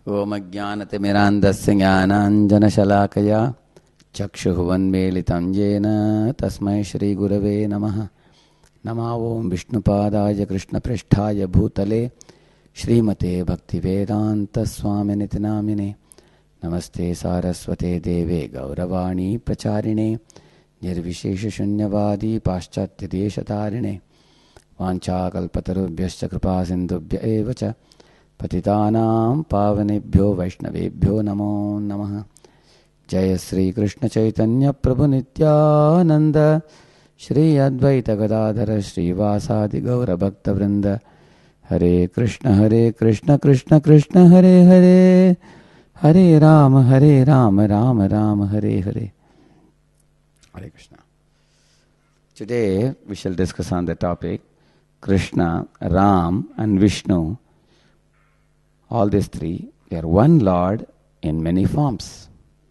ओम अज्ञानतिमिरान्धस्य ज्ञानाञ्जनशलाकया चक्षुर्वन्मीलितं येन तस्मै श्रीगुरवे नमः। नमः ओं विष्णुपादाय कृष्णपृष्ठाय भूतले श्रीमते भक्तिवेदान्तस्वामिनिति नामिने। नमस्ते सारस्वते देवे गौरवाणी प्रचारिणे निर्विशेषशून्यवादी पाश्चात्यदेशतारिणे। वाञ्छाकल्पतरुभ्यश्च कृपासिन्धुभ्य एव च पतितानां पावनेभ्यो वैष्णवेभ्यो नमो नमः। जय श्री कृष्ण चैतन्य प्रभु नित्यानंद श्री अद्वैत गदाधर श्रीवासादि गौर भक्तवृंद। हरे कृष्ण कृष्ण कृष्ण हरे हरे, हरे Ram Ram Ram Hare Hare. Hare Krishna. Today we shall discuss on the topic Krishna, Ram and Vishnu. All these three, they are one Lord in many forms.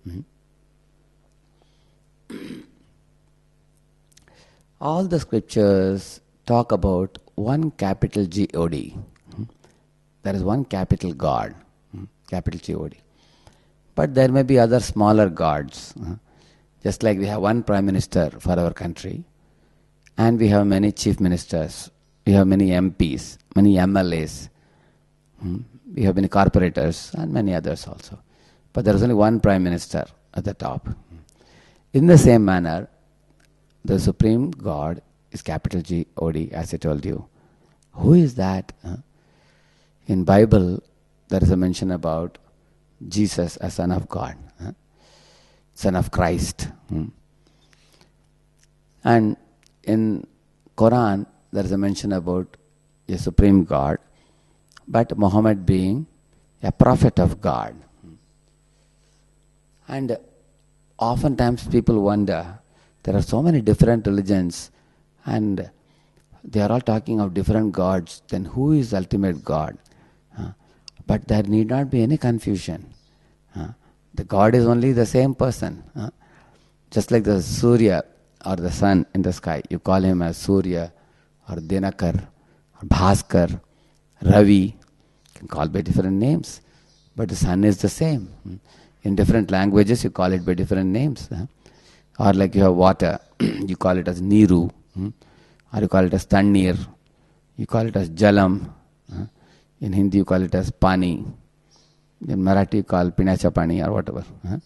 All the scriptures talk about one capital G-O-D. There is one capital God, capital G-O-D. But there may be other smaller gods. Just like we have one prime minister for our country, and we have many chief ministers, we have many MPs, many MLAs, we have many corporators and many others also. But there is only one prime minister at the top. In the same manner, the supreme God is capital G-O-D, as I told you. Who is that? In Bible, there is a mention about Jesus as Son of God, Son of Christ. And in Quran, there is a mention about a supreme God, but Muhammad being a prophet of God. And oftentimes people wonder, there are so many different religions and they are all talking of different gods, then who is ultimate God? But there need not be any confusion. The God is only the same person. Just like the Surya or the sun in the sky, you call him as Surya or Dinakar or Bhaskar, Ravi, you can call by different names. But the sun is the same. In different languages you call it by different names. Or like you have water, you call it as Niru, or you call it as Tannir, you call it as Jalam. In Hindi you call it as Pani. In Marathi you call Pinacha Pani or whatever.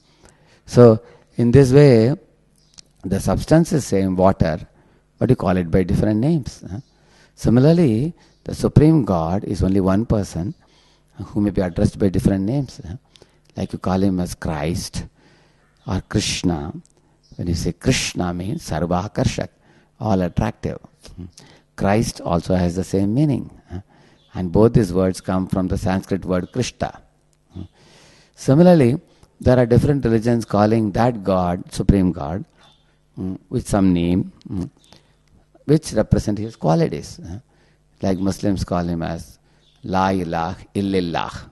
So in this way, the substance is same, water, but you call it by different names. Similarly, the Supreme God is only one person who may be addressed by different names. Like you call him as Christ or Krishna. When you say Krishna means Sarva Akarshak, all attractive. Christ also has the same meaning. And both these words come from the Sanskrit word Krishna. Similarly, there are different religions calling that God, Supreme God, with some name, which represent his qualities. Like Muslims call him as La ilaha illallah.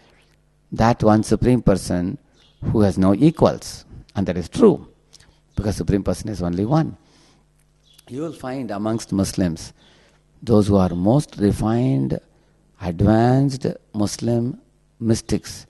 That one Supreme Person who has no equals. And that is true, because Supreme Person is only one. You will find amongst Muslims, those who are most refined, advanced Muslim mystics,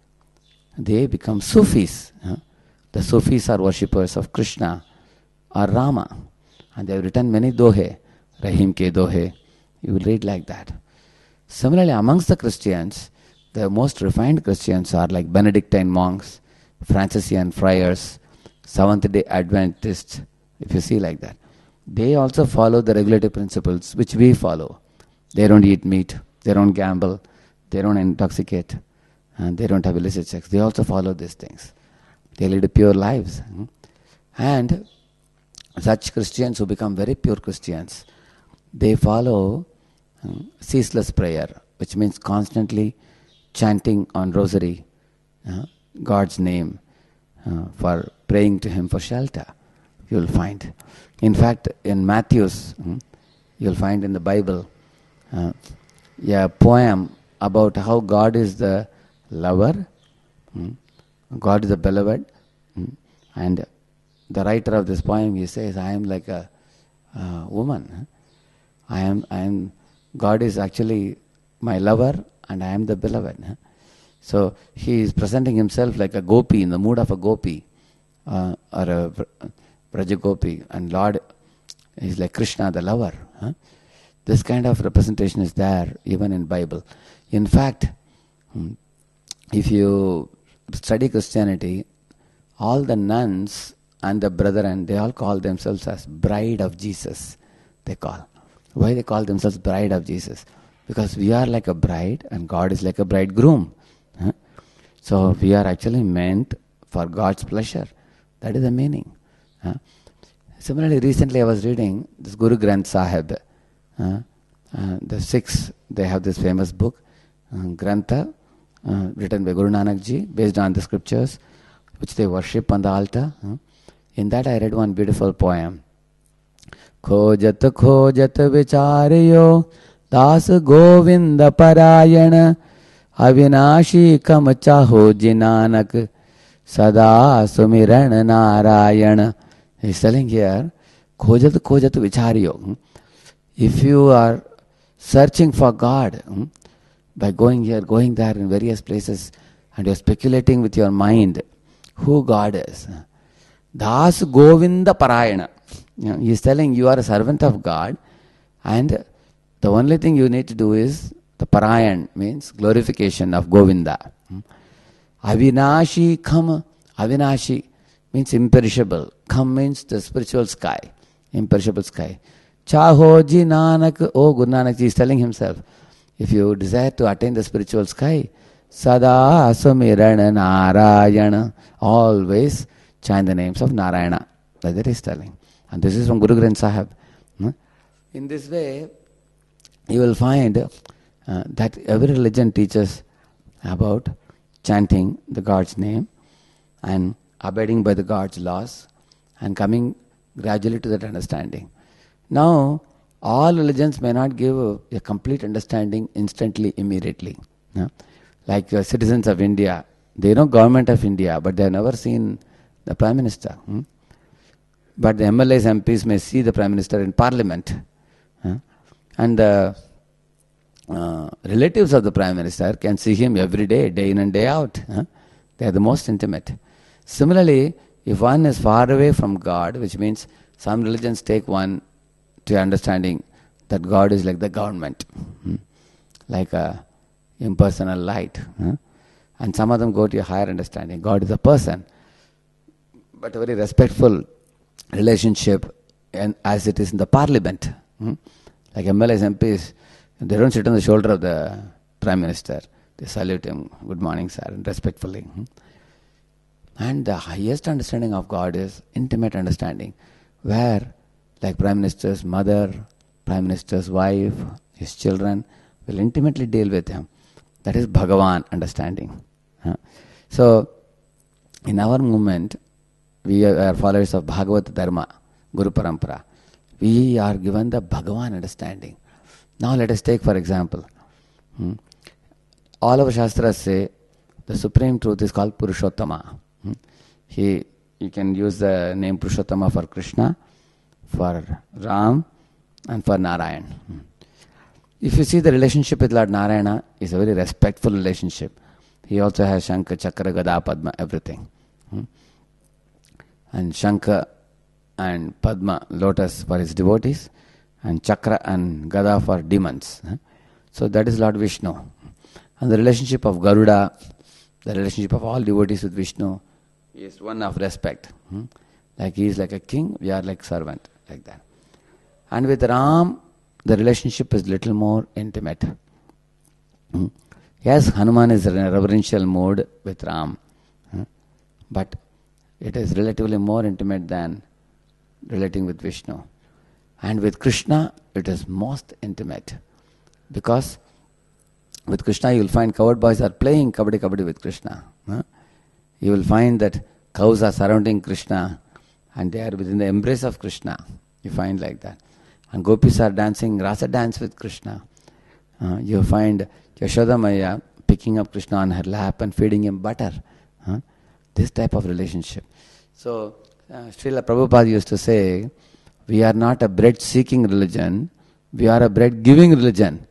they become Sufis. The Sufis are worshippers of Krishna or Rama. And they have written many dohe, Rahim ke dohe. You will read like that. Similarly, amongst the Christians, the most refined Christians are like Benedictine monks, Franciscan friars, Seventh-day Adventists, if you see like that. They also follow the regulative principles which we follow. They don't eat meat, they don't gamble, they don't intoxicate, and they don't have illicit sex. They also follow these things. They lead pure lives. And such Christians who become very pure Christians, they follow ceaseless prayer, which means constantly chanting on rosary God's name for praying to him for shelter. You will find. In fact, in Matthew's, you will find in the Bible a poem about how God is the lover, God is the beloved, and the writer of this poem, he says, I am like a woman. God is actually my lover and I am the beloved. So he is presenting himself like a gopi, in the mood of a gopi, or a Brajagopi, and Lord is like Krishna, the lover. This kind of representation is there even in Bible. In fact, if you study Christianity, all the nuns and the brethren, they all call themselves as bride of Jesus. They call. Why they call themselves bride of Jesus? Because we are like a bride and God is like a bridegroom. So we are actually meant for God's pleasure. That is the meaning. Similarly, recently I was reading this Guru Granth Sahib. The Sikhs, they have this famous book, Grantha, written by Guru Nanak Ji, based on the scriptures, which they worship on the altar. In that I read one beautiful poem. Khojat khojat vichariyo das govinda parayana avinashi kam chaho jinanak sada sumiran narayana. He's telling here, khojat khojat vichariyo. If you are searching for God, by going here, going there in various places, and you're speculating with your mind who God is, Das Govinda Parayana. He's telling you are a servant of God, and the only thing you need to do is the Parayan, means glorification of Govinda. Avinashi Kam. Avinashi means imperishable. Kam means the spiritual sky, imperishable sky. Chaho ji Nanak. Oh, Guru Nanak Ji is telling himself, if you desire to attain the spiritual sky, Sada Sumiran Narayana. Always chant the names of Narayana. That is telling. And this is from Guru Granth Sahib. In this way, you will find that every religion teaches about chanting the God's name and abiding by the God's laws and coming gradually to that understanding. Now, all religions may not give a complete understanding instantly, immediately. Like citizens of India, they know government of India, but they have never seen the Prime Minister. But the MLAs, MPs may see the Prime Minister in Parliament. And the relatives of the Prime Minister can see him every day, day in and day out. They are the most intimate. Similarly, if one is far away from God, which means some religions take one to understanding that God is like the government, like a impersonal light. And some of them go to a higher understanding. God is a person, but a very respectful relationship, and as it is in the parliament. Like MLAs, MPs, they don't sit on the shoulder of the Prime Minister. They salute him, good morning sir, and respectfully. And the highest understanding of God is intimate understanding, where like Prime Minister's mother, Prime Minister's wife, his children will intimately deal with him. That is Bhagavan understanding. So, in our movement, we are followers of Bhagavad Dharma, Guru Parampara. We are given the Bhagavan understanding. Now let us take for example, all our Shastras say the supreme truth is called Purushottama. You can use the name Purushottama for Krishna, for Ram, and for Narayan. If you see the relationship with Lord Narayana, is a very respectful relationship. He also has Shankha, Chakra, Gada, Padma, everything. And Shankha and Padma, lotus for his devotees, and Chakra and Gada for demons. So that is Lord Vishnu. And the relationship of Garuda, the relationship of all devotees with Vishnu is one of respect. Like he is like a king, we are like servant, like that. And with Ram, the relationship is little more intimate. Yes, Hanuman is in a reverential mode with Ram, but it is relatively more intimate than relating with Vishnu. And with Krishna, it is most intimate. Because with Krishna, you will find coward boys are playing kabaddi kabaddi with Krishna. You will find that cows are surrounding Krishna and they are within the embrace of Krishna. You find like that. And gopis are dancing rasa dance with Krishna. You find Yashoda Maya picking up Krishna on her lap and feeding him butter. This type of relationship. So, Srila Prabhupada used to say, we are not a bread-seeking religion, we are a bread-giving religion.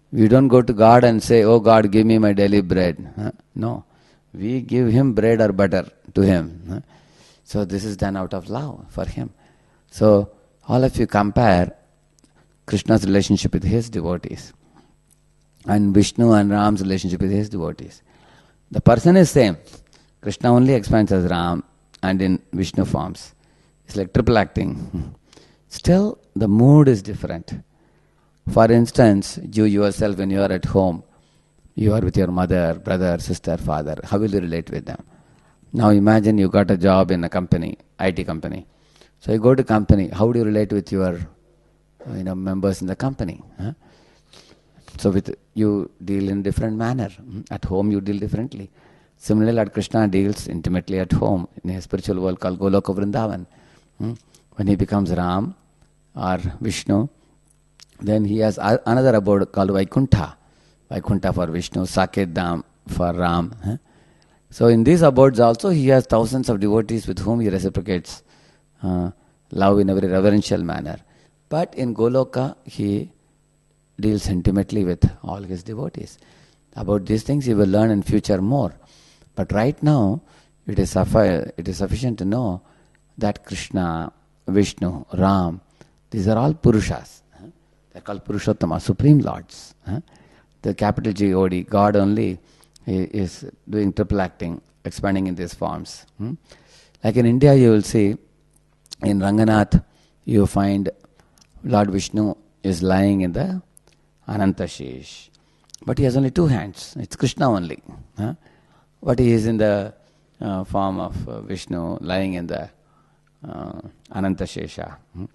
We don't go to God and say, oh God, give me my daily bread. No. We give Him bread or butter to Him. So this is done out of love for Him. So all of you compare Krishna's relationship with his devotees and Vishnu and Ram's relationship with his devotees. The person is same. Krishna only expands as Ram and in Vishnu forms. It's like triple acting. Still, the mood is different. For instance, you yourself, when you are at home, you are with your mother, brother, sister, father. How will you relate with them? Now imagine you got a job in a company, IT company. So you go to company. How do you relate with your members in the company? So with you deal in different manner. At home you deal differently. Similarly, Lord Krishna deals intimately at home in a spiritual world called Goloka Vrindavan. When he becomes Ram or Vishnu, then he has another abode called Vaikuntha. Vaikuntha for Vishnu, Saket Dham for Ram. So in these abodes also he has thousands of devotees with whom he reciprocates love in a very reverential manner. But in Goloka he deals intimately with all his devotees. About these things you will learn in future more. But right now it is sufficient to know that Krishna, Vishnu, Ram, these are all Purushas. They are called Purushottama, Supreme Lords. The capital G-O-D, God only, is doing triple acting, expanding in these forms. Like in India you will see, in Ranganath you find Lord Vishnu is lying in the Anantashesh. But he has only two hands. It's Krishna only. But he is in the form of Vishnu lying in the Anantashesha.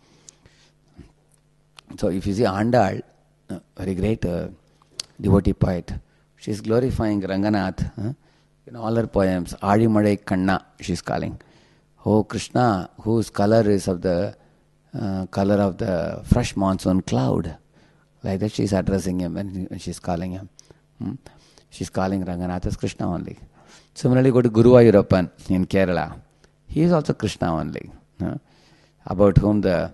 So if you see Andal, very great devotee poet, she is glorifying Ranganath in all her poems. Adi Madai Kanna, she is calling. Oh Krishna, whose color is of the color of the fresh monsoon cloud. Like that she is addressing him when she is calling him. She is calling Ranganath as Krishna only. Similarly, go to Guruvayurappan in Kerala. He is also Krishna only. About whom this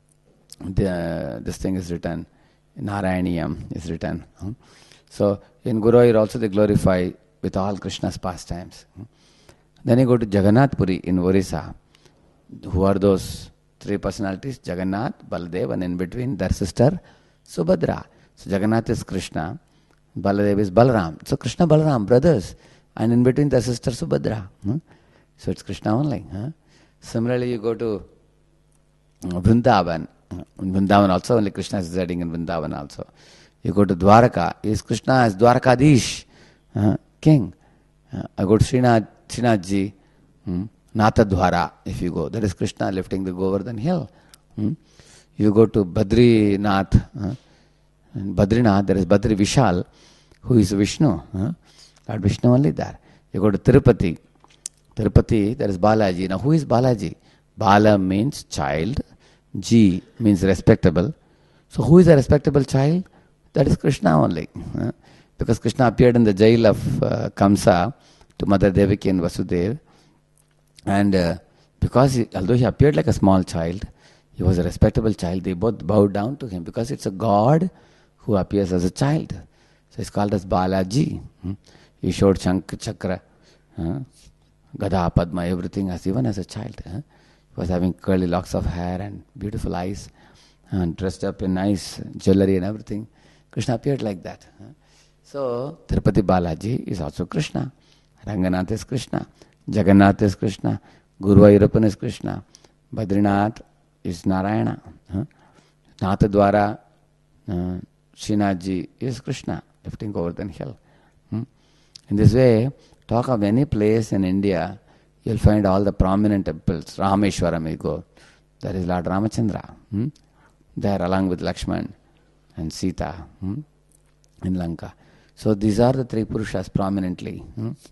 thing is written, Narayaniyam is written. So in Guruvayur also they glorify with all Krishna's pastimes. Then you go to Jagannath Puri in Orissa. Who are those three personalities? Jagannath, Baladev, and in between their sister Subhadra. So Jagannath is Krishna, Baladev is Balaram. So Krishna, Balaram, brothers, and in between their sister Subhadra. So it's Krishna only. Similarly, you go to Vrindavan. In Vrindavan also, only Krishna is residing in Vrindavan also. You go to Dwaraka, is Krishna as Dwarakadish, king. I go to Srinathji, Nathadwara, if you go. That is Krishna lifting the Govardhan hill. You go to Badrinath, in Badrinath there is Badri Vishal, who is Vishnu. Lord Vishnu only there. You go to Tirupati. Tirupati, there is Balaji. Now who is Balaji? Bala means child. Ji means respectable. So who is a respectable child? That is Krishna only. Because Krishna appeared in the jail of Kamsa to Mother Devaki and Vasudeva. And because although he appeared like a small child, he was a respectable child. They both bowed down to him because it's a God who appears as a child. So it's called as Balaji. He showed Shankh, Chakra, Gada, Padma, everything as even as a child. He was having curly locks of hair and beautiful eyes and dressed up in nice jewelry and everything. Krishna appeared like that. So Tirupati Balaji is also Krishna. Ranganath is Krishna. Jagannath is Krishna. Guruvayurappan is Krishna. Badrinath is Narayana. Nathadwara, Srinathji is Krishna, lifting Govardhan hill. In this way, talk of any place in India, you'll find all the prominent temples. Rameshwaram you go, there is Lord Ramachandra. There along with Lakshman and Sita in Lanka. So these are the three Purushas prominently.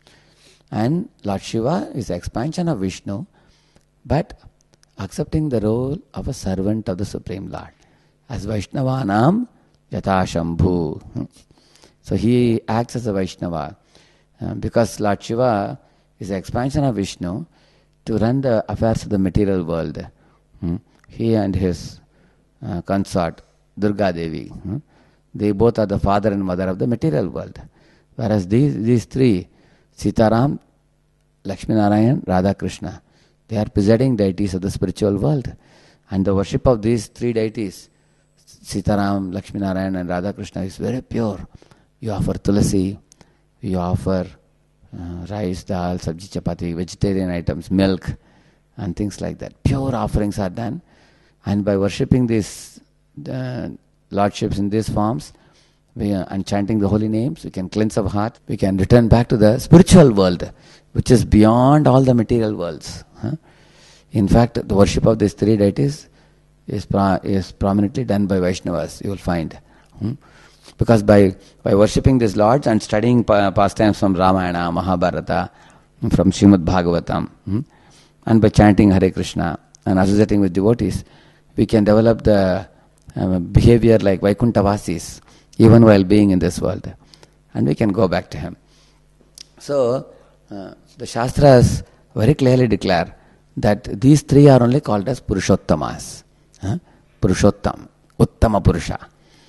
And Lord Shiva is the expansion of Vishnu, but accepting the role of a servant of the Supreme Lord. As Vaishnavanam Yatha Shambhu. So he acts as a Vaishnava. Because Lord Shiva is the expansion of Vishnu to run the affairs of the material world. He and his consort Durga Devi, they both are the father and mother of the material world. Whereas these three, Sitaram, Lakshmi Narayan, Radha Krishna, they are presiding deities of the spiritual world. And the worship of these three deities, Sitaram, Lakshmi Narayan and Radha Krishna, is very pure. You offer tulasi, you offer rice, dal, sabji, chapati, vegetarian items, milk and things like that. Pure offerings are done. And by worshipping these lordships in these forms, and chanting the holy names, we can cleanse our heart, we can return back to the spiritual world, which is beyond all the material worlds. In fact, the worship of these three deities is prominently done by Vaishnavas, you will find. Because by worshipping these lords and studying pastimes from Ramayana, Mahabharata, from Srimad Bhagavatam, and by chanting Hare Krishna and associating with devotees, we can develop the behavior like Vaikuntavasis, even while being in this world. And we can go back to him. So, the Shastras very clearly declare that these three are only called as Purushottamas. Purushottam, Uttama Purusha.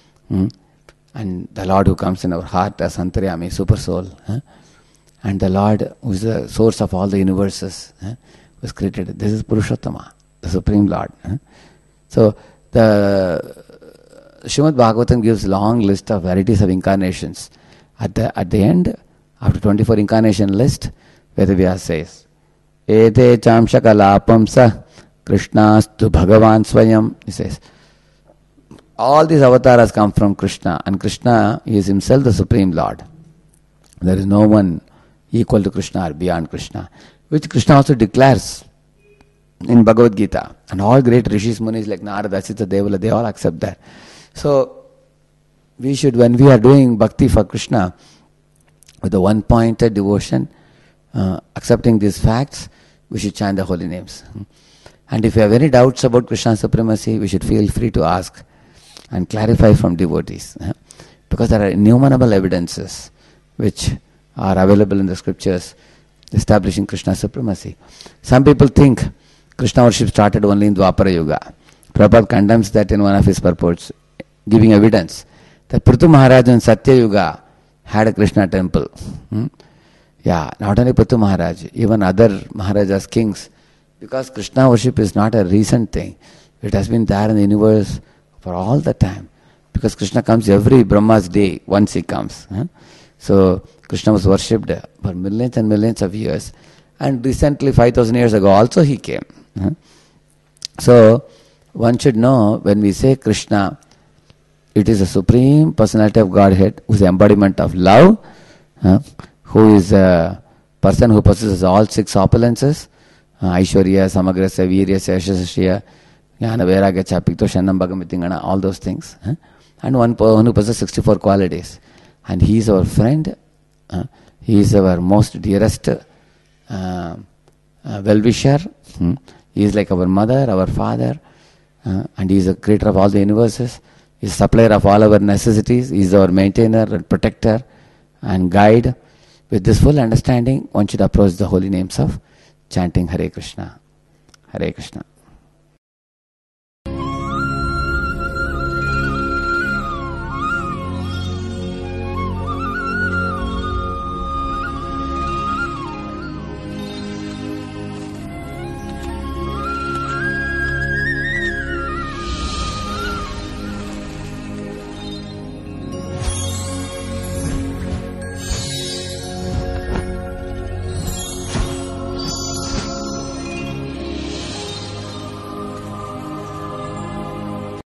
And the Lord who comes in our heart as Antaryami, Super Soul. And the Lord who is the source of all the universes, was created. This is Purushottama, the Supreme Lord. So, the Srimad Bhagavatam gives long list of varieties of incarnations. At the end, after 24 incarnation list, Vedavyas says, Ete chamshakalapamsa Krishnastu Bhagavan Swayam. He says, all these avatars come from Krishna, and Krishna is himself the Supreme Lord. There is no one equal to Krishna or beyond Krishna, which Krishna also declares in Bhagavad Gita. And all great rishis, munis like Narada, Asita, Devala, they all accept that. So, we should, when we are doing bhakti for Krishna, with a one-pointed devotion, accepting these facts, we should chant the holy names. And if you have any doubts about Krishna's supremacy, we should feel free to ask and clarify from devotees. Because there are innumerable evidences which are available in the scriptures establishing Krishna's supremacy. Some people think Krishna worship started only in Dwapara Yuga. Prabhupada condemns that in one of his purports, giving evidence that Prithu Maharaj in Satya Yuga had a Krishna temple. Yeah, not only Prithu Maharaj, even other Maharajas, kings, because Krishna worship is not a recent thing. It has been there in the universe for all the time. Because Krishna comes every Brahma's day, once he comes. So, Krishna was worshipped for millions and millions of years. And recently, 5,000 years ago, also he came. So, one should know, when we say Krishna, it is a supreme personality of Godhead, who is the embodiment of love, who is a person who possesses all six opulences, Aishwarya, Samagrasya, Virya, Sheshasya, Jnana, Vairagya, Chapikto, Shannam, Bhagamitingana, all those things. And one who possesses 64 qualities. And he is our friend, he is our most dearest well-wisher, he is like our mother, our father, and he is the creator of all the universes, he is supplier of all our necessities, he is our maintainer and protector and guide. With this full understanding, one should approach the holy names of chanting Hare Krishna. Hare Krishna.